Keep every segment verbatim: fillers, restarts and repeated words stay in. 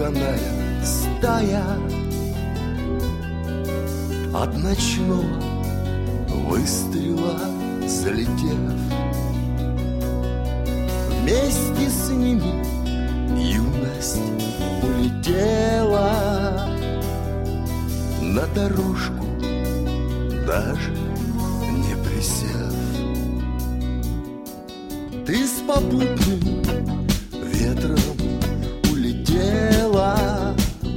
собранная стая от ночного выстрела залетев. Вместе с ними юность улетела на дорожку, даже не присев. Ты с попутным ветром улетела,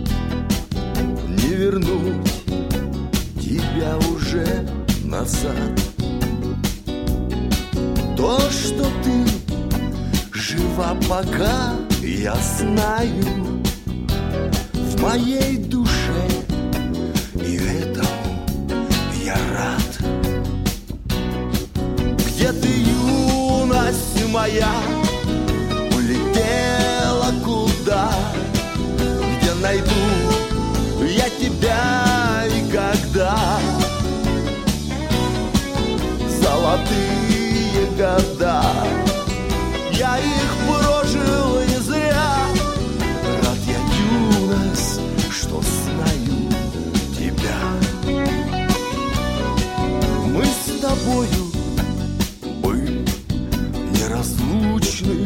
не вернуть тебя уже назад. То, что ты жива пока, я знаю, в моей душе, и этому я рад. Где ты, юность моя, улетела куда? Где найду я тебя и когда? Золотые года, я их прожил не зря. Рад я, юность, что знаю тебя. Мы с тобою были неразлучны.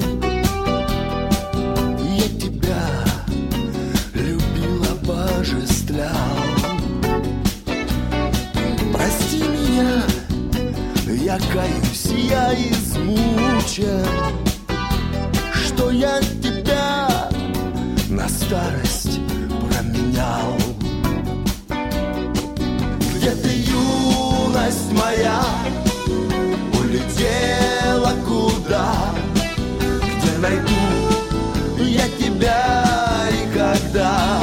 Я тебя любил, обожествлял. Прости меня, я каюсь, я измучен, что я тебя на старость променял. Где ты, юность моя, улетела куда? Где найду я тебя и когда?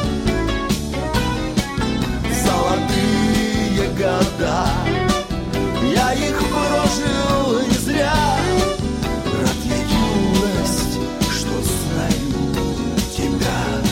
Золотые года, я их прожил не зря. Рад я, юность, что знаю тебя.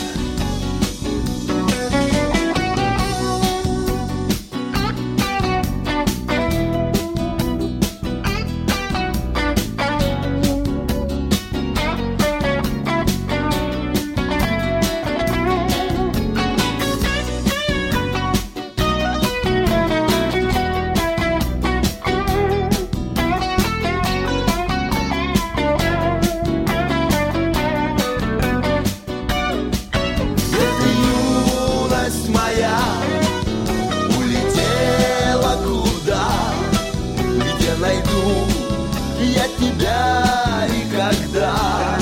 Я тебя и когда?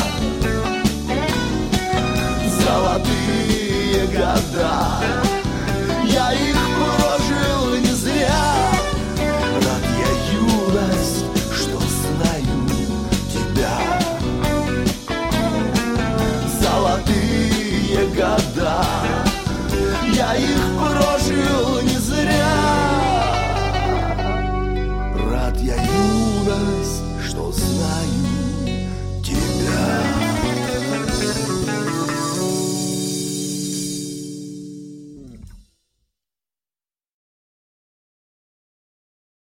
Золотые года, я их